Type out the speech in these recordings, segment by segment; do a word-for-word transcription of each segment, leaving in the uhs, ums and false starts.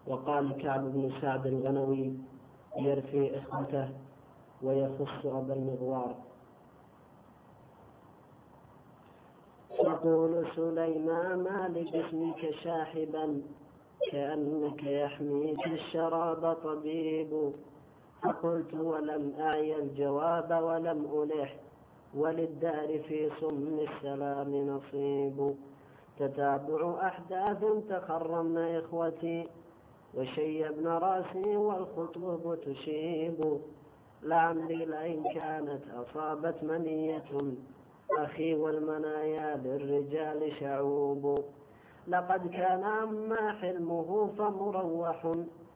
وقال كعب بن سعد الغنوي يرثي إخوته ويخص أبا المغوار. يقول سليمان ما لجسمك شاحبا كأنك يحميك الشراب طبيب. فقلت ولم أعي الجواب ولم ألح وللدار في صم السلام نصيب. تتابع أحداث تخرمن إخوتي وشيبن راسي والخطوب تشيب. لعمري لئن كانت أصابت منية أخي والمنايا للرجال شعوب. لقد كان أما حلمه فمروح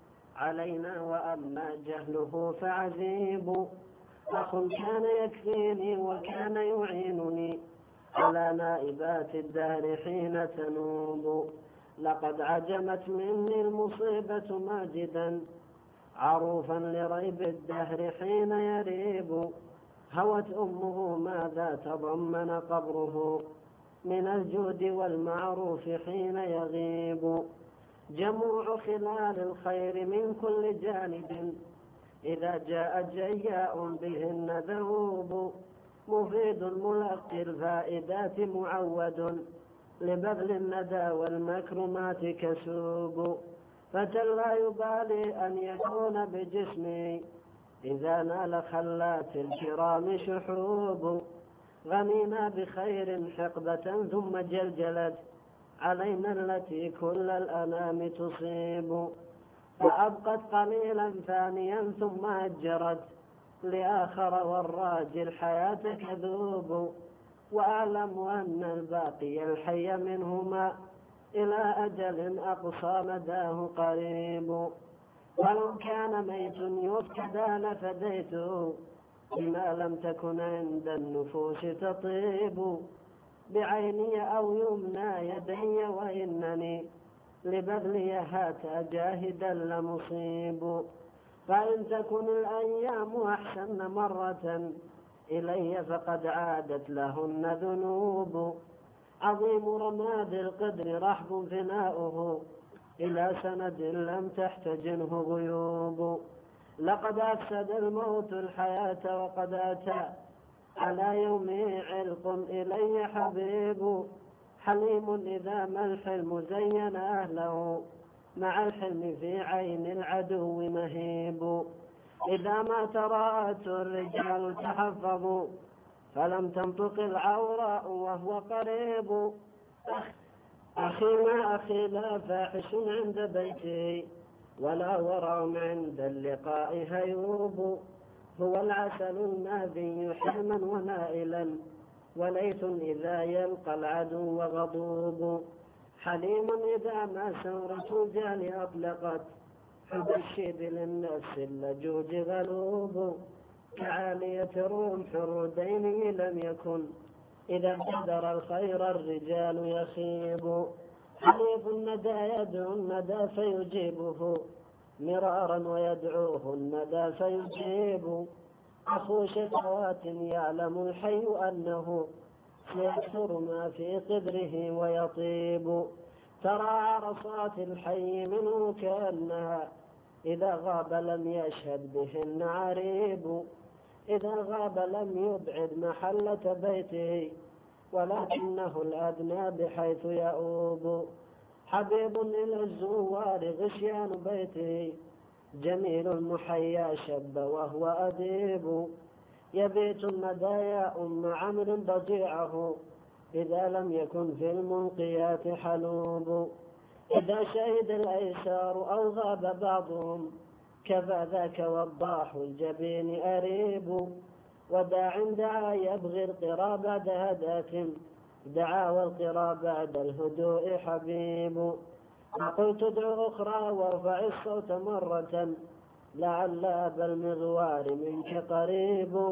علينا وأما جهله فعذيب. أخ كان يكفيني وكان يعينني على نائبات الدهر حين تنوب. لقد عجمت مني المصيبة ماجدا عروفا لريب الدهر حين يريب. هوت أمه ماذا تضمن قبره من الجود والمعروف حين يغيب. جموع خلال الخير من كل جانب إذا جاء جياء بهن ذهوب. مفيد ملقي الفائدات معود لبذل الندى والمكرمات كسوب. فتى لا يبالي أن يكون بجسمي إذا نال خلات الكرام شحوب. غنينا بخير حقبة ثم جلجلت علينا التي كل الأنام تصيب. فأبقت قليلا ثانيا ثم أجرت لآخر والراجي الحياة كذوب. وأعلم أن الباقي الحي منهما إلى أجل أقصى مداه قريب. ولو كان ميت يفتدى لفديته بما لم تكن عند النفوس تطيب. بعيني أو يمنى يدي وإنني لبذلي هات جاهدا لمصيب. فإن تكن الأيام أحسن مرة إلي فقد عادت لهن ذنوب. عظيم رماد القدر رحب فناؤه إلى سند لم تحتجنه غيوب. لقد أفسد الموت الحياة وقد أتى على يومه علق إلي حبيب. حليم إذا ما الحلم زين أهله مع الحلم في عين العدو مهيب. إذا ما تراءت الرجال تحفظوا فلم تنطق العوراء وهو قريب. أخي ما أخي لا فاحش عند بيتي ولا ورع عند اللقاء هيوب. هو العسل النابي حلما ونائلا وليث إذا يلقى العدو غضوب. حليم إذا ما سورة الجال أطلقت حب الشيب للنفس اللجوج غلوب. كعالية رمح الردين لم يكن إذا ابتدر الخير الرجال يخيب. حليف الندى يدعو الندى فيجيبه مرارا ويدعوه الندى فيجيب. أخو شكوات يعلم الحي أنه سيكثر ما في قدره ويطيب. ترى عرصات الحي منه كأنها إذا غاب لم يشهد بهن عريب. إذا غاب لم يبعد محلة بيته ولكنه الأدنى بحيث يؤوب. حبيب إلى الزوار غشيان بيته جميل المحيا شب وهو أديب. يبيت المدايا أم عمرو ضجيعه إذا لم يكن في المنقيات حلوب. إذا شهد الأيسار أو غاب بعضهم كفى ذاك وضاح الجبين أريب. وداع دعا يبغي القرى بعد هداة دعا والقرى بعد الهدوء حبيب. وقلت ادعو أخرى وارفع الصوت مرة لعل أبا المغوار منك قريب.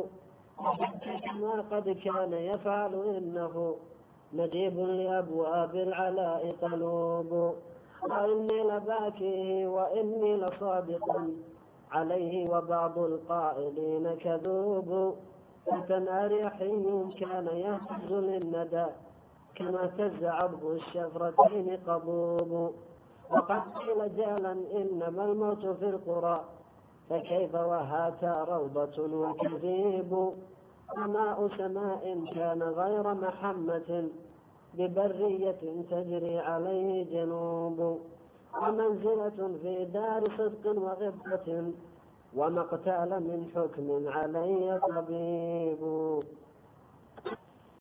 كما قد كان يفعل إنه مجيب لأبواب العلاء قلوب. وإني لباكيه وإني لصادق عليه وبعض القائلين كذوب. فتى أريحي كان يهتز للندى كما تز عضب الشفرتين قضوب. وقد قيل جالا إنما الموت في القرى، فكيف وهاتا روضة وكذيب. وماء سماء كان غير محمة، ببرية تجري عليه جنوب. ومنزلة في دار صدق وغبة، ومقتال من حكم علي طبيب.